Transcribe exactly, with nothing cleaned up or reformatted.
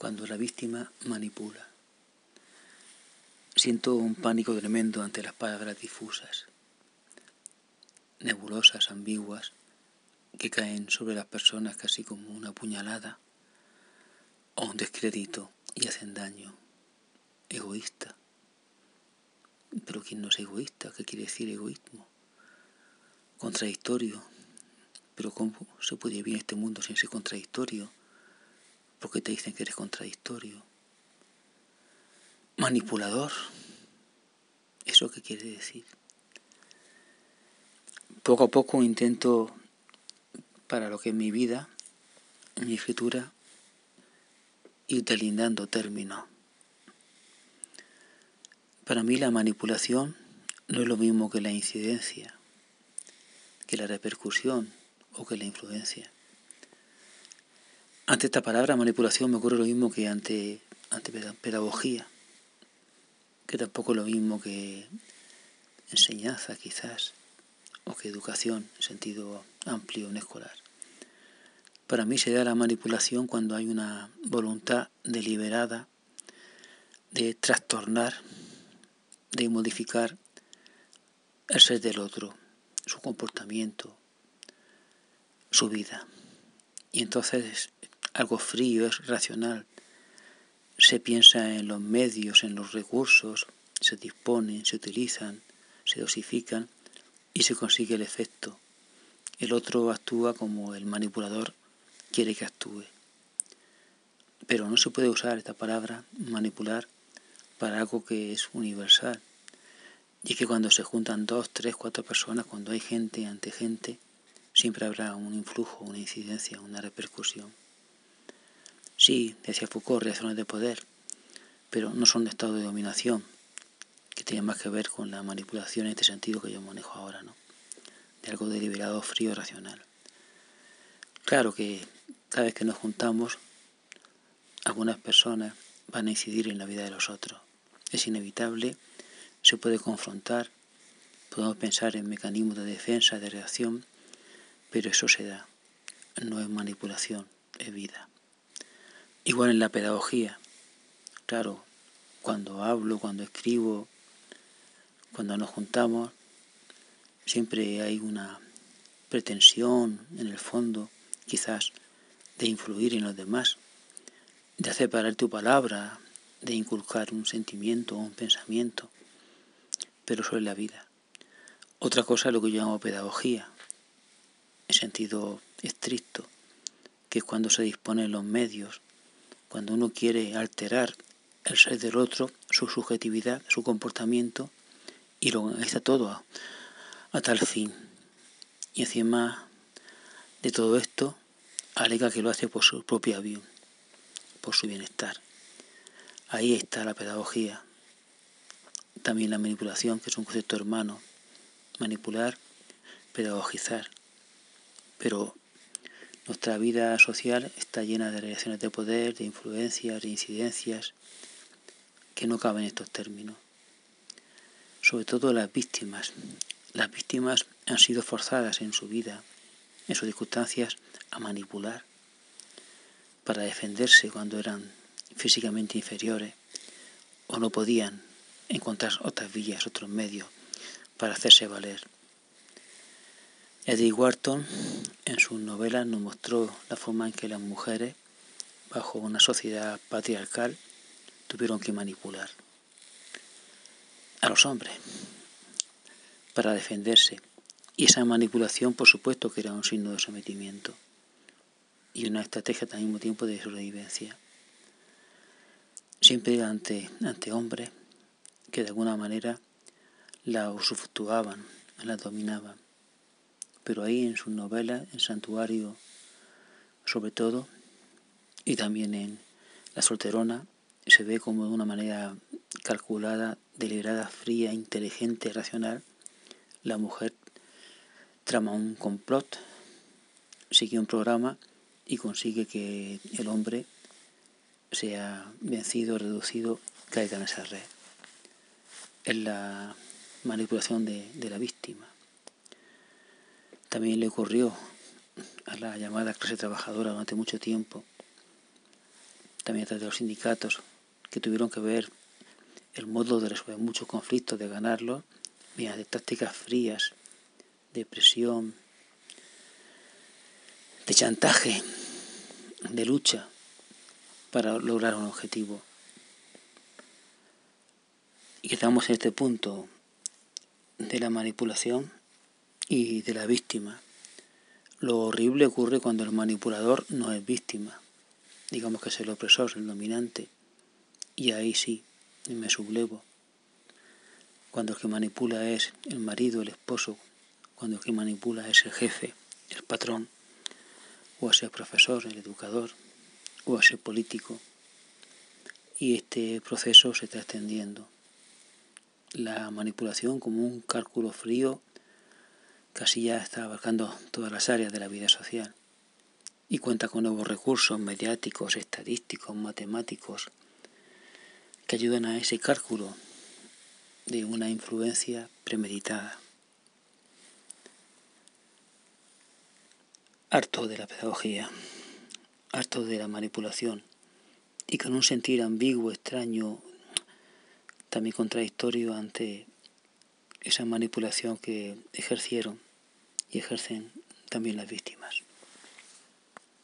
cuando la víctima manipula. Siento un pánico tremendo ante las palabras difusas, nebulosas, ambiguas, que caen sobre las personas casi como una puñalada o un descrédito y hacen daño. Egoísta. Pero ¿quién no es egoísta? ¿Qué quiere decir egoísmo? Contradictorio. Pero ¿cómo se puede vivir en este mundo sin ser contradictorio? ¿Por qué te dicen que eres contradictorio? Manipulador. ¿Eso qué quiere decir? Poco a poco intento, para lo que es mi vida, en mi escritura, ir delindando términos. Para mí la manipulación no es lo mismo que la incidencia, que la repercusión o que la influencia. Ante esta palabra manipulación me ocurre lo mismo que ante, ante pedagogía, que tampoco es lo mismo que enseñanza quizás, o que educación en sentido amplio en escolar. Para mí se da la manipulación cuando hay una voluntad deliberada de trastornar, de modificar el ser del otro, su comportamiento, su vida. Y entonces es algo frío, es racional. Se piensa en los medios, en los recursos, se disponen, se utilizan, se dosifican y se consigue el efecto. El otro actúa como el manipulador quiere que actúe. Pero no se puede usar esta palabra, manipular, para algo que es universal. Y es que cuando se juntan dos, tres, cuatro personas, cuando hay gente ante gente, siempre habrá un influjo, una incidencia, una repercusión. Sí, decía Foucault, reacciones de poder, pero no son de estado de dominación, que tiene más que ver con la manipulación en este sentido que yo manejo ahora, ¿no? De algo deliberado, frío, racional. Claro que cada vez que nos juntamos, algunas personas van a incidir en la vida de los otros. Es inevitable, se puede confrontar, podemos pensar en mecanismos de defensa, de reacción, pero eso se da, no es manipulación, es vida. Igual en la pedagogía, claro, cuando hablo, cuando escribo, cuando nos juntamos, siempre hay una pretensión en el fondo, quizás, de influir en los demás, de hacer parar tu palabra, de inculcar un sentimiento o un pensamiento, pero eso es la vida. Otra cosa es lo que yo llamo pedagogía, en sentido estricto, que es cuando se disponen los medios, cuando uno quiere alterar el ser del otro, su subjetividad, su comportamiento, y lo organiza todo a, a tal fin. Y encima de todo esto, alega que lo hace por su propia bien, por su bienestar. Ahí está la pedagogía. También la manipulación, que es un concepto hermano. Manipular, pedagogizar. Pero nuestra vida social está llena de relaciones de poder, de influencias, de incidencias, que no caben en estos términos. Sobre todo las víctimas. Las víctimas han sido forzadas en su vida, en sus circunstancias, a manipular para defenderse cuando eran físicamente inferiores o no podían encontrar otras vías, otros medios para hacerse valer. Edith Wharton en sus novelas nos mostró la forma en que las mujeres, bajo una sociedad patriarcal, tuvieron que manipular a los hombres para defenderse. Y esa manipulación, por supuesto, que era un signo de sometimiento y una estrategia al mismo tiempo de sobrevivencia. Siempre ante, ante hombres que de alguna manera la usufructuaban, la dominaban. Pero ahí en sus novelas, en Santuario sobre todo, y también en La solterona, se ve como de una manera calculada, deliberada, fría, inteligente, racional, la mujer trama un complot, sigue un programa y consigue que el hombre sea vencido, reducido, caiga en esa red. Es la manipulación de, de la víctima. También le ocurrió a la llamada clase trabajadora durante mucho tiempo, también a través de los sindicatos, que tuvieron que ver el modo de resolver muchos conflictos, de ganarlos, mediante tácticas frías, de presión, de chantaje, de lucha, para lograr un objetivo. Y que estamos en este punto de la manipulación y de la víctima. Lo horrible ocurre cuando el manipulador no es víctima, digamos que es el opresor, el dominante, y ahí sí, me sublevo. Cuando el que manipula es el marido, el esposo, cuando el que manipula es el jefe, el patrón, o es el profesor, el educador, o es el político, y este proceso se está extendiendo. La manipulación, como un cálculo frío, casi ya está abarcando todas las áreas de la vida social y cuenta con nuevos recursos mediáticos, estadísticos, matemáticos, que ayudan a ese cálculo de una influencia premeditada. Harto de la pedagogía, harto de la manipulación y con un sentir ambiguo, extraño, también contradictorio ante esa manipulación que ejercieron y ejercen también las víctimas.